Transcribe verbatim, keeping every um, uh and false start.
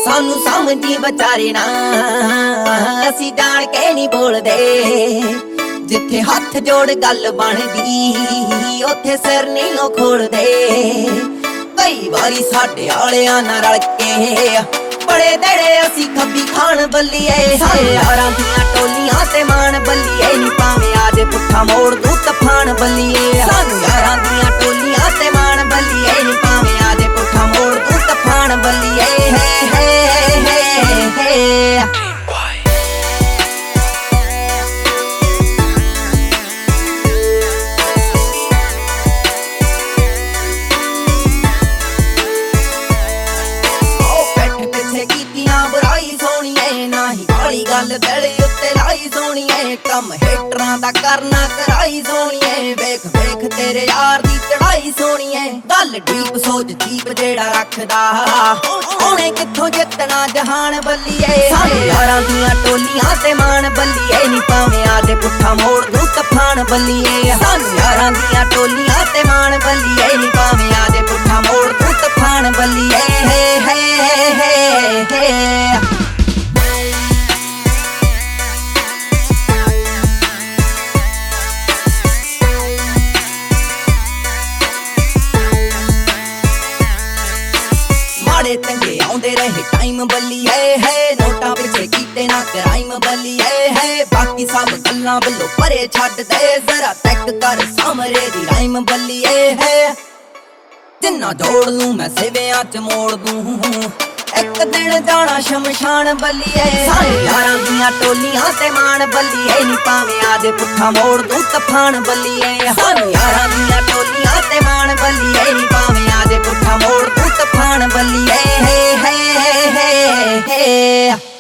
सानू समझी बेचारे ना असी जान के नहीं बोलदे जिथे हथ जोड़ गल बनदी उथे सिर नहीं लो खोलदे कई बारी साडे आलियां नाल रल के बड़े देड़े असी खब्बी खान बल्लीए यारां दियां टोलियां ते मान बल्लीए नी भावें आजे पुट्ठा मोड़ दूं तफान बल्लीए सानू यारां दियां टोलियां ते मान बल्लीए नी भावें आजे पुट्ठा मोड़ दूं तफान बल्लीए गल दिल उत्ते लाई सोणीए कम हेटरां दा करना कराई सोणीए वेख वेख तेरे यार दी चढ़ाई सोणीए गल डीप सोच जीप जेड़ा रखदा ओने कित्थों जितना जहान बल्लीए सारे यारां दियां टोलियां ते मान बल्लीए नी भावें आजे पुट्ठा मोड़ दूं तफान बल्लीए सानू यारां दियां टोलियां ते मान बल्लीए नी भावें आजे पुट्ठा मोड़ दूं तफान बल्लीए हे हे हे हे चंगे आउंदे रहे टाइम बल्लीए है नोटा पिछे कीते ना क्राइम बल्लीए है बाकी सब गल्लां बल्लो परे छड्ड दे जरा चेक कर सामरे दी राइम बल्लीए है जिन्ना जोड़ लूं मैं सिवियां च मोड़ दूं एक दिन जाना शमशान बल्लीए सारे यारां दियां टोलियां ते मान बल्लीए नी भावें आजे पुट्ठा मोड़ दूं तफान बल्लीए सारे यारां दियां टोलियां ते मान बल्लीए नी भावें आजे पुट्ठा मोड़ दूं तफान बल्लीए हे हे हे हे